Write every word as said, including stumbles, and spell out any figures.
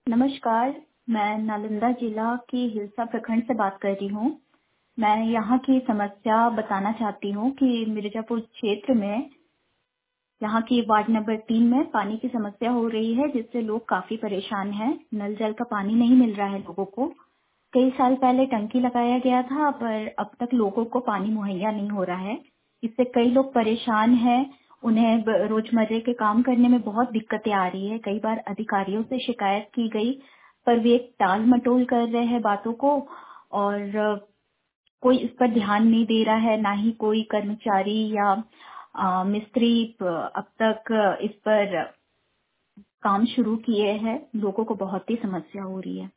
नमस्कार, मैं नालंदा जिला की हिलसा प्रखंड से बात कर रही हूँ। मैं यहाँ की समस्या बताना चाहती हूँ कि मिर्जापुर क्षेत्र में यहाँ की वार्ड नंबर तीन में पानी की समस्या हो रही है, जिससे लोग काफी परेशान हैं। नल जल का पानी नहीं मिल रहा है लोगों को। कई साल पहले टंकी लगाया गया था, पर अब तक लोगों को पानी मुहैया नहीं हो रहा है। इससे कई लोग परेशान हैं। उन्हें ब- रोजमर्रे के काम करने में बहुत दिक्कतें आ रही है। कई बार अधिकारियों से शिकायत की गई, पर वे टाल मटोल कर रहे हैं बातों को, और अ, कोई इस पर ध्यान नहीं दे रहा है। ना ही कोई कर्मचारी या अ, मिस्त्री प- अब तक अ, इस पर काम शुरू किए हैं। लोगों को बहुत ही समस्या हो रही है।